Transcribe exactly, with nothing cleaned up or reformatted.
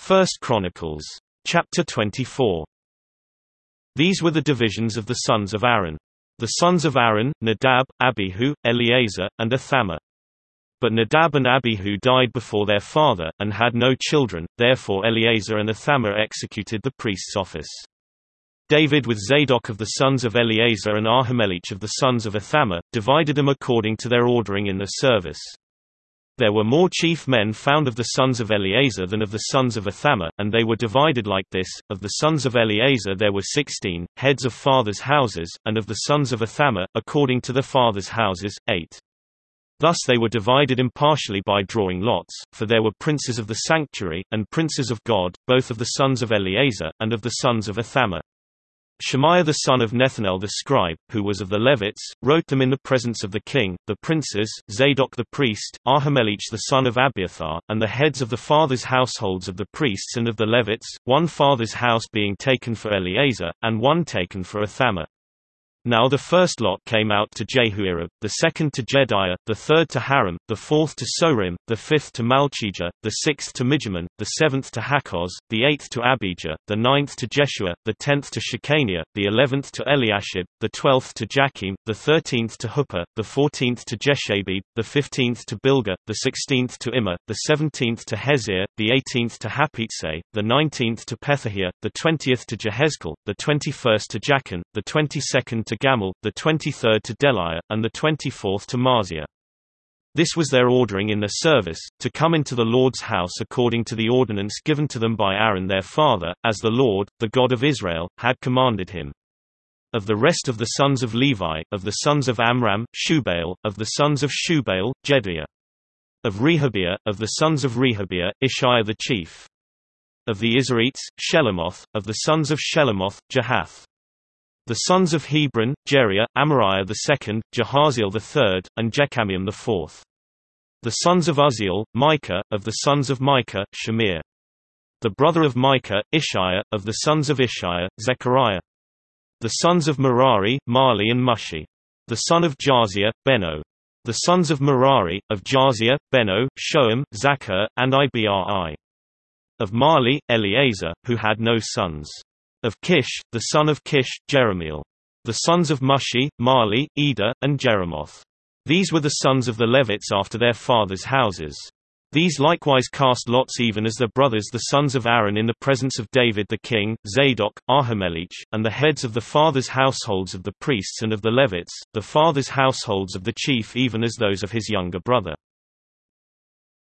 First Chronicles. Chapter twenty-four. These were the divisions of the sons of Aaron. The sons of Aaron, Nadab, Abihu, Eleazar, and Ithamar. But Nadab and Abihu died before their father, and had no children, therefore Eleazar and Ithamar executed the priest's office. David with Zadok of the sons of Eleazar and Ahimelech of the sons of Ithamar, divided them according to their ordering in the service. There were more chief men found of the sons of Eleazar than of the sons of Ithamar, and they were divided like this: of the sons of Eleazar there were sixteen, heads of fathers' houses, and of the sons of Ithamar, according to their fathers' houses, eight. Thus they were divided impartially by drawing lots, for there were princes of the sanctuary, and princes of God, both of the sons of Eleazar, and of the sons of Ithamar. Shemaiah the son of Nethanel the scribe, who was of the Levites, wrote them in the presence of the king, the princes, Zadok the priest, Ahimelech the son of Abiathar, and the heads of the fathers' households of the priests and of the Levites, one father's house being taken for Eleazar, and one taken for Ithamar. Now the first lot came out to Jehuirib, the second to Jediah, the third to Haram, the fourth to Sorim, the fifth to Malchijah, the sixth to Mijamin, the seventh to Hakkoz, the eighth to Abijah, the ninth to Jeshua, the tenth to Shechaniah, the eleventh to Eliashib, the twelfth to Jachim, the thirteenth to Huppah, the fourteenth to Jeshabib, the fifteenth to Bilgah, the sixteenth to Immer, the seventeenth to Hezir, the eighteenth to Hapitzeh, the nineteenth to Pethahiah, the twentieth to Jehezkel, the twenty-first to Jachin, the twenty-second to Gamal, the twenty-third to Deliah, and the twenty-fourth to Marziah. This was their ordering in their service, to come into the Lord's house according to the ordinance given to them by Aaron their father, as the Lord, the God of Israel, had commanded him. Of the rest of the sons of Levi, of the sons of Amram, Shubael, of the sons of Shubael, Jediah. Of Rehabiah, of the sons of Rehabiah, Ishiah the chief. Of the Izharites, Shelomoth, of the sons of Shelomoth, Jahath. The sons of Hebron, Jeriah, Amariah the second, Jahaziel the third, and Jechamiam the fourth. The sons of Uzziel, Micah, of the sons of Micah, Shemir. The brother of Micah, Ishiah, of the sons of Ishiah, Zechariah. The sons of Merari, Mali and Mushi. The son of Jaziah, Beno. The sons of Merari, of Jaziah, Beno, Shoam, Zachar, and Ibri. Of Mali, Eleazar, who had no sons. Of Kish, the son of Kish, Jeremiel. The sons of Mushi, Mali, Eder, and Jeremoth. These were the sons of the Levites after their fathers' houses. These likewise cast lots even as their brothers the sons of Aaron in the presence of David the king, Zadok, Ahimelech, and the heads of the fathers' households of the priests and of the Levites, the fathers' households of the chief even as those of his younger brother.